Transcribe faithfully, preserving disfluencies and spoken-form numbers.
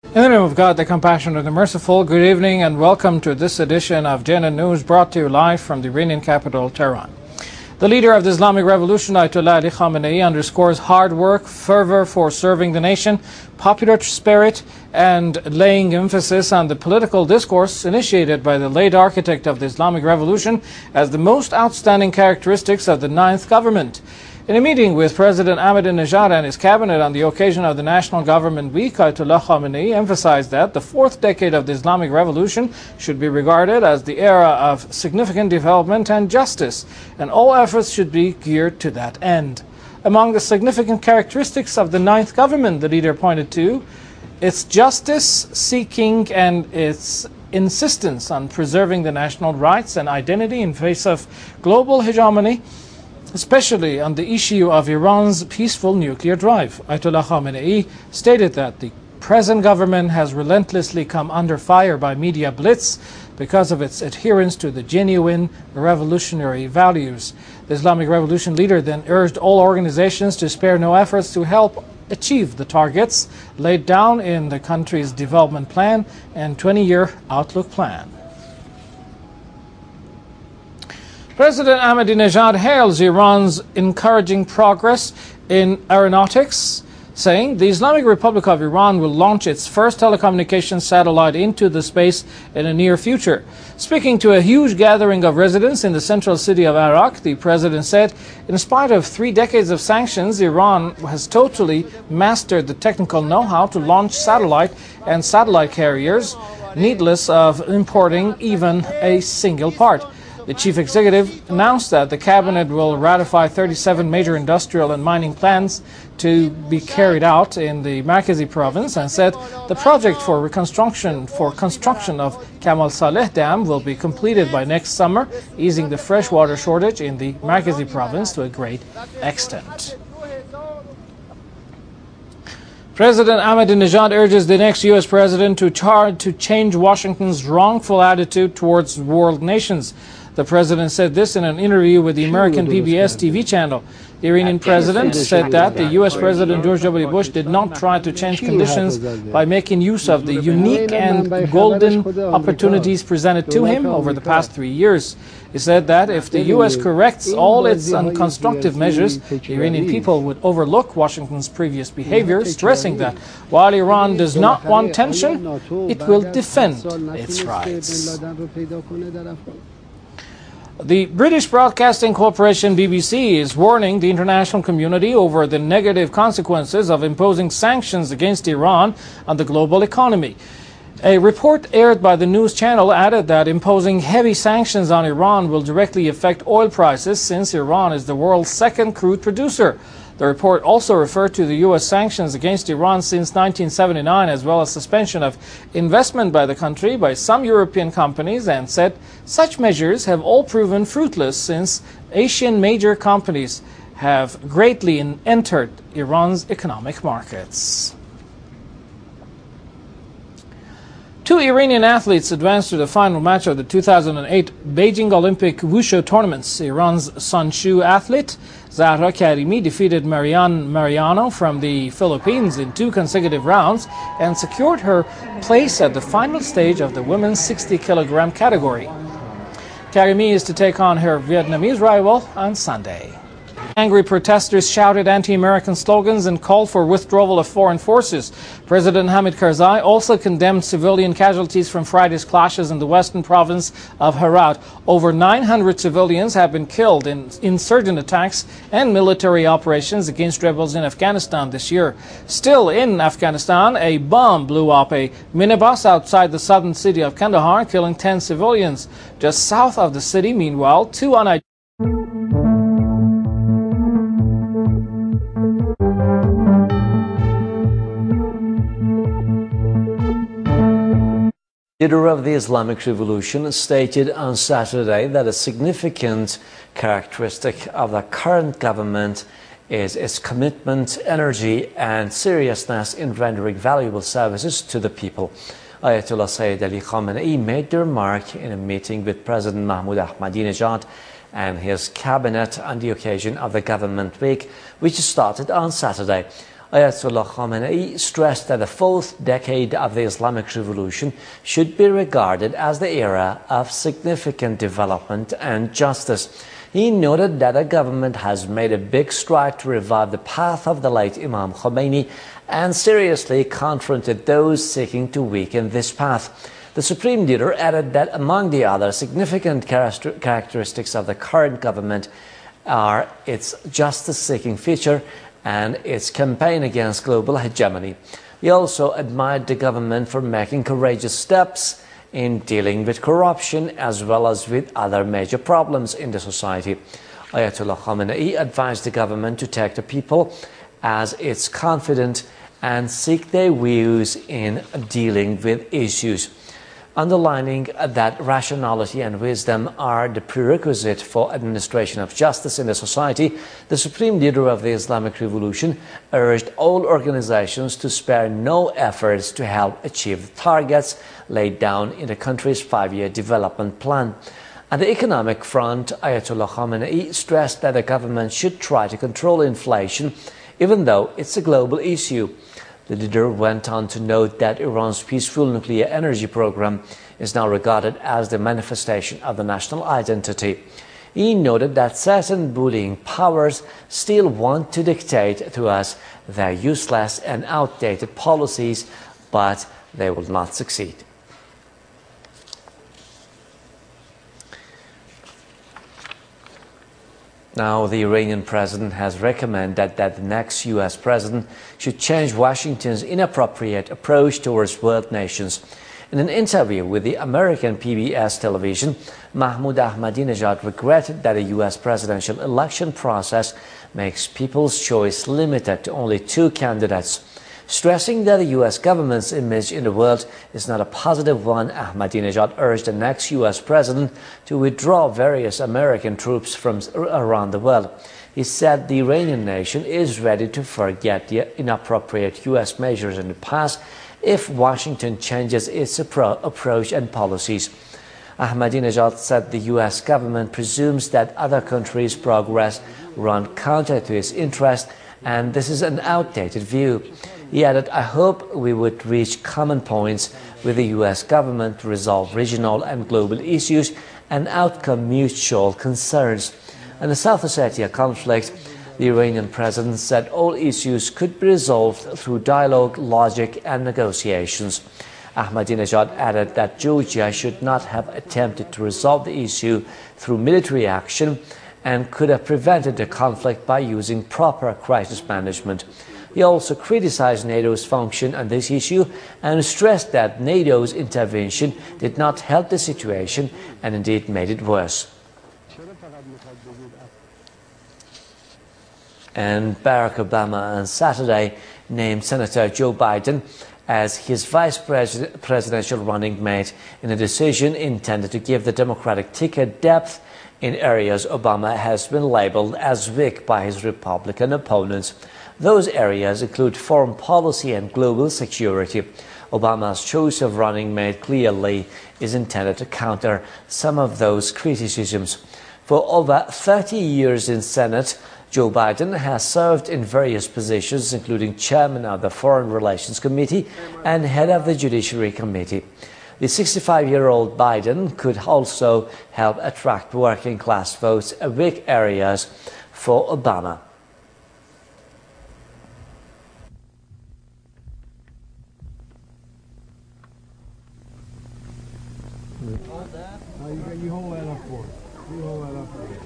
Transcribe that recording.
In the name of God, the compassionate and merciful, good evening and welcome to this edition of J N N News, brought to you live from the Iranian capital, Tehran. The leader of the Islamic Revolution, Ayatollah Ali Khamenei, underscores hard work, fervor for serving the nation, popular spirit, and laying emphasis on the political discourse initiated by the late architect of the Islamic Revolution as the most outstanding characteristics of the ninth government. In a meeting with President Ahmadinejad and his cabinet on the occasion of the National Government Week, Ayatollah Khamenei emphasized that the fourth decade of the Islamic Revolution should be regarded as the era of significant development and justice, and all efforts should be geared to that end. Among the significant characteristics of the ninth government, the leader pointed to its justice-seeking and its insistence on preserving the national rights and identity in face of global hegemony, especially on the issue of Iran's peaceful nuclear drive. Ayatollah Khamenei stated that the present government has relentlessly come under fire by media blitz because of its adherence to the genuine revolutionary values. The Islamic Revolution leader then urged all organizations to spare no efforts to help achieve the targets laid down in the country's development plan and twenty-year outlook plan. President Ahmadinejad hails Iran's encouraging progress in aeronautics, saying the Islamic Republic of Iran will launch its first telecommunications satellite into the space in the near future. Speaking to a huge gathering of residents in the central city of Arak, the president said, in spite of three decades of sanctions, Iran has totally mastered the technical know-how to launch satellite and satellite carriers, needless of importing even a single part. The chief executive announced that the cabinet will ratify thirty-seven major industrial and mining plans to be carried out in the Markazi province, and said the project for reconstruction for construction of Kamal Saleh Dam will be completed by next summer, easing the freshwater shortage in the Markazi province to a great extent. President Ahmadinejad urges the next U S president to, char to change Washington's wrongful attitude towards world nations. The president said this in an interview with the American P B S T V channel. The Iranian president said that the U S President George W. Bush did not try to change conditions by making use of the unique and golden opportunities presented to him over the past three years. He said that if the U S corrects all its unconstructive measures, the Iranian people would overlook Washington's previous behavior, stressing that while Iran does not want tension, it will defend its rights. The British Broadcasting Corporation B B C is warning the international community over the negative consequences of imposing sanctions against Iran on the global economy. A report aired by the news channel added that imposing heavy sanctions on Iran will directly affect oil prices, since Iran is the world's second crude producer. The report also referred to the U S sanctions against Iran since nineteen seventy-nine, as well as suspension of investment by the country by some European companies, and said such measures have all proven fruitless since Asian major companies have greatly entered Iran's economic markets. Two Iranian athletes advanced to the final match of the two thousand eight Beijing Olympic Wushu tournaments. Iran's Sanshu athlete Zahra Karimi defeated Marianne Mariano from the Philippines in two consecutive rounds and secured her place at the final stage of the women's sixty kilogram category. Karimi is to take on her Vietnamese rival on Sunday. Angry protesters shouted anti-American slogans and called for withdrawal of foreign forces. President Hamid Karzai also condemned civilian casualties from Friday's clashes in the western province of Herat. Over nine hundred civilians have been killed in insurgent attacks and military operations against rebels in Afghanistan this year. Still in Afghanistan, a bomb blew up a minibus outside the southern city of Kandahar, killing ten civilians. Just south of the city, meanwhile, two unidentified leader of the Islamic Revolution stated on Saturday that a significant characteristic of the current government is its commitment, energy and seriousness in rendering valuable services to the people. Ayatollah Sayyid Ali Khamenei made the remark in a meeting with President Mahmoud Ahmadinejad and his cabinet on the occasion of the Government Week, which started on Saturday. Ayatollah Khamenei stressed that the fourth decade of the Islamic Revolution should be regarded as the era of significant development and justice. He noted that the government has made a big stride to revive the path of the late Imam Khomeini and seriously confronted those seeking to weaken this path. The Supreme Leader added that among the other significant characteristics of the current government are its justice-seeking feature and its campaign against global hegemony. He also admired the government for making courageous steps in dealing with corruption as well as with other major problems in the society. Ayatollah Khamenei advised the government to take the people as its confidant and seek their views in dealing with issues, underlining that rationality and wisdom are the prerequisite for administration of justice in the society. The Supreme Leader of the Islamic Revolution urged all organizations to spare no efforts to help achieve the targets laid down in the country's five-year development plan. On the economic front, Ayatollah Khamenei stressed that the government should try to control inflation, even though it's a global issue. The leader went on to note that Iran's peaceful nuclear energy program is now regarded as the manifestation of the national identity. He noted that certain bullying powers still want to dictate to us their useless and outdated policies, but they will not succeed. Now, the Iranian president has recommended that the next U S president should change Washington's inappropriate approach towards world nations. In an interview with the American P B S television, Mahmoud Ahmadinejad regretted that the U S presidential election process makes people's choice limited to only two candidates. Stressing that the U S government's image in the world is not a positive one, Ahmadinejad urged the next U S president to withdraw various American troops from around the world. He said the Iranian nation is ready to forget the inappropriate U S measures in the past if Washington changes its appro approach and policies. Ahmadinejad said the U S government presumes that other countries' progress run counter to its interest, and this is an outdated view. He added, "I hope we would reach common points with the U S government to resolve regional and global issues and outcome mutual concerns." In the South Ossetia conflict, the Iranian president said all issues could be resolved through dialogue, logic, and negotiations. Ahmadinejad added that Georgia should not have attempted to resolve the issue through military action and could have prevented the conflict by using proper crisis management. He also criticized NATO's function on this issue and stressed that NATO's intervention did not help the situation and indeed made it worse. And Barack Obama on Saturday named Senator Joe Biden as his vice presidential running mate in a decision intended to give the Democratic ticket depth in areas Obama has been labeled as weak by his Republican opponents. Those areas include foreign policy and global security. Obama's choice of running mate clearly is intended to counter some of those criticisms. For over thirty years in Senate, Joe Biden has served in various positions, including chairman of the Foreign Relations Committee and head of the Judiciary Committee. The sixty-five-year-old Biden could also help attract working-class votes in weak areas for Obama. You hold that up for us. You hold that up for us.